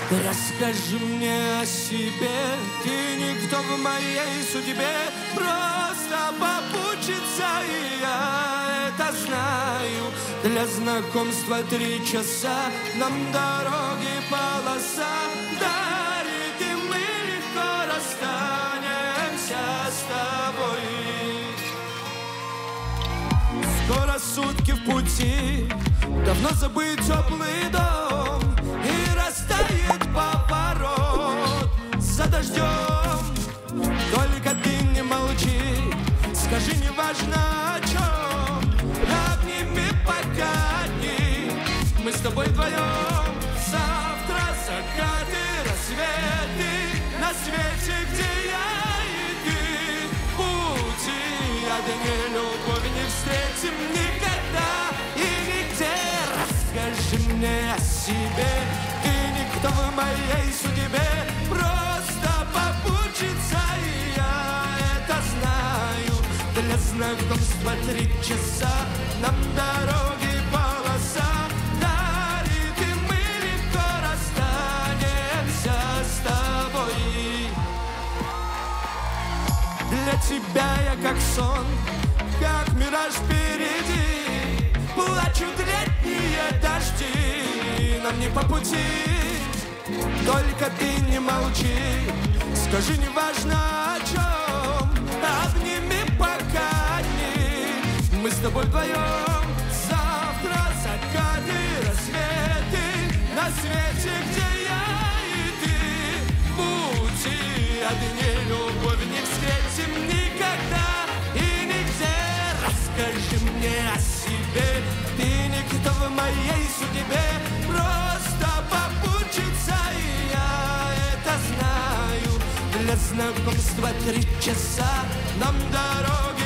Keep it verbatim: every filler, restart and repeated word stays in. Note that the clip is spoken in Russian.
Расскажи мне о себе, ты никто в моей судьбе, просто попутчица, и я это знаю. Для знакомства три часа, нам дороги полоса дарит, и мы легко расстанемся с тобой. Скоро сутки в пути, давно забыт теплый дом, и растает поворот за дождем. Только ты не молчи, скажи, неважно о чем, обними пока дни, мы с тобой вдвоем. Завтра закаты, рассветы на свете, где я и ты. Пути одни любовь не встретим никогда и нигде. Расскажи мне о себе, ты никто в моей судьбе, просто попутчица, и я это знаю. Для знакомства три часа, нам дороги полоса дарит, и мы легко расстанемся с тобой. Для тебя я как сон, как мираж впереди, плачут летние дожди, нам не по пути. Только ты не молчи, скажи, неважно о чем, обними пока дни, мы с тобой вдвоем. Завтра закаты, рассветы на свете, где я и ты. Пути одни любовь не встретим никогда и нигде. Расскажи мне о себе, ты никто в моей судьбе, просто попутчица, и я это знаю. Для знакомства три часа, нам дорога